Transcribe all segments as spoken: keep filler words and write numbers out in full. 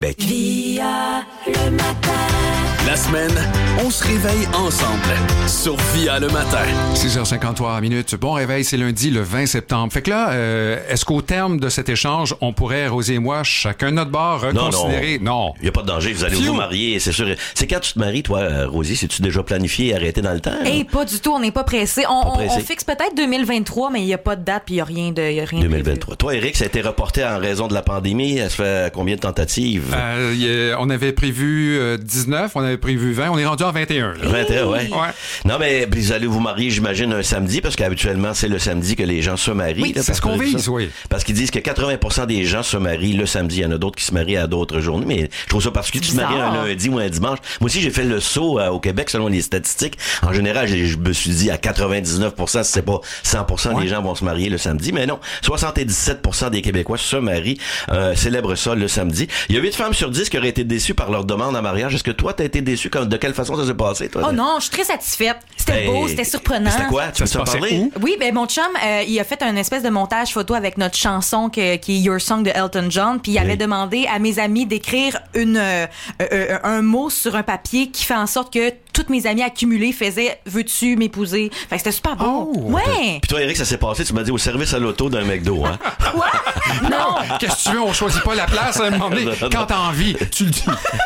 Via le matin. La semaine, on se réveille ensemble sur Via le matin. six heures cinquante-trois minutes. Bon réveil, c'est lundi le vingt septembre. Fait que là, euh, est-ce qu'au terme de cet échange, on pourrait, Rosy et moi, chacun notre bord, reconsidérer? Non. Il n'y a pas de danger, vous allez Phew. vous marier, c'est sûr. C'est quand tu te maries, toi, Rosy, c'est-tu déjà planifié et arrêté dans le temps? Eh, hey, pas du tout, on n'est pas pressé. On, Pas on, pressé. on fixe peut-être deux mille vingt-trois, mais il n'y a pas de date puis il n'y a rien de, y a rien deux de mille prévu. vingt-trois. Toi, Eric, ça a été reporté en raison de la pandémie. Ça fait combien de tentatives? Euh, y a- on avait prévu euh, dix-neuf, on avait prévu vingt, on est rendu en vingt et un. Là. vingt et un, ouais. Ouais. Non, mais vous allez vous marier, j'imagine, un samedi, parce qu'habituellement, c'est le samedi que les gens se marient. Oui, là, c'est parce ce qu'on que- vise, ça. oui. Parce qu'ils disent que quatre-vingts pour cent des gens se marient le samedi. Il y en a d'autres qui se marient à d'autres journées, mais je trouve ça particulier. Tu te maries un Bizarre. lundi ou un dimanche. Moi aussi, j'ai fait le saut euh, au Québec, selon les statistiques. En général, j'ai- je me suis dit à quatre-vingt-dix-neuf pour cent, si c'est pas cent pour cent Ouais. des gens vont se marier le samedi. Mais non, soixante-dix-sept pour cent des Québécois se marient, euh, célèbrent ça le samedi. Il y a huit femmes sur dix qui auraient été déçues par leur demande en mariage. Est-ce que toi, t'as été déçu? Comme- De quelle façon ça s'est passé, toi? Oh non, je suis très satisfaite. C'était Hey, beau, c'était surprenant. C'était quoi? Tu Ça peux se en passait parler? où? Oui, ben mon chum, euh, il a fait un espèce de montage photo avec notre chanson que- qui est Your Song de Elton John, puis il avait Oui. demandé à mes amis d'écrire une euh, euh, un mot sur un papier qui fait en sorte que toutes mes amies accumulées faisaient « Veux-tu m'épouser? » Fait que c'était super beau. Oh, ouais! Puis toi, Eric, ça s'est passé, tu m'as dit au service à l'auto d'un McDo, hein? Quoi? Non! Qu'est-ce que tu veux? On choisit pas la place à un moment donné. Quand t'as envie, tu le dis.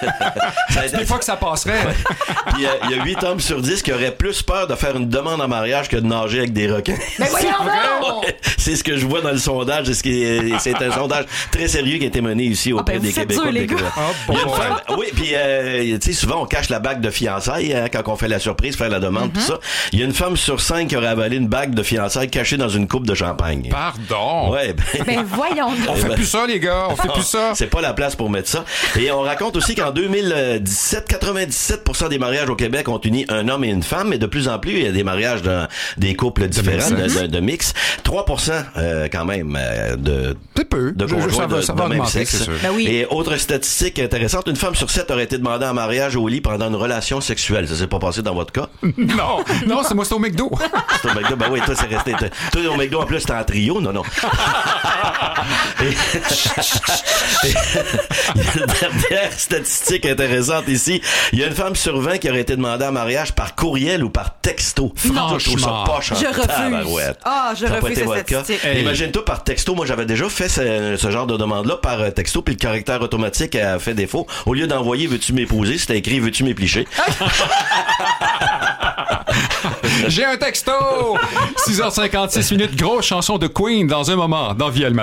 Ça a été- Des fois que ça passerait. Puis il y a- il y a huit hommes sur dix qui auraient plus peur de faire une demande en mariage que de nager avec des requins. Mais voyons donc! Ouais, c'est ce que je vois dans le sondage. C'est, ce qui est, c'est un sondage très sérieux qui a été mené ici auprès ben, des vous faites Québécois. dur, les des gars. Québécois. Ah, bon, Il y a une bon, femme- oui, puis euh, tu sais, souvent on cache la bague de fiançailles hein, quand on fait la surprise, faire la demande, tout ça. Il y a une femme sur cinq qui aurait avalé une bague de fiançailles cachée dans une coupe de champagne. Pardon. Ouais, ben, Ben voyons On donc! fait plus ça, les gars. On fait plus ça. c'est pas la place pour mettre ça. Et on raconte aussi qu'en deux mille dix-sept, quatre-vingt-dix-sept pour cent des mariages au Québec ont uni un homme et une femme, mais de plus en plus, il y a des mariages dans des couples différents, de, mix. de, de mix. trois pour cent euh, quand même euh, de C'est peu. de Je- je- conjoints ça va, de, ça de va même augmenter, sexe. c'est sûr. Ben oui. Et autre statistique intéressante, une femme sur sept aurait été demandée en mariage au lit pendant une relation sexuelle. Ça s'est pas passé dans votre cas? Non, non, c'est moi, c'est au McDo. C'est au McDo. Ben oui, toi, c'est resté. Toi, au McDo, en plus, c'était en trio. Non, non. Et- Et- Il y a une dernière statistique intéressante ici. Il y a une femme sur vingt qui aurait été demandée en mariage par courriel ou par texto. Franchement. Je trouve ça poche en Je refuse. tabarouette. Ah, je Ça a pas refuse été cette votre cas. statistique. Hey. Imagine-toi par texto. Moi, j'avais déjà fait ce, ce genre de demande-là par euh, texto, puis le caractère automatique a fait défaut. Au lieu d'envoyer « Veux-tu m'épouser ?» c'était écrit « Veux-tu m'éplicher? » J'ai un texto! six heures cinquante-six minutes, grosse chanson de Queen dans un moment dans Via le matin.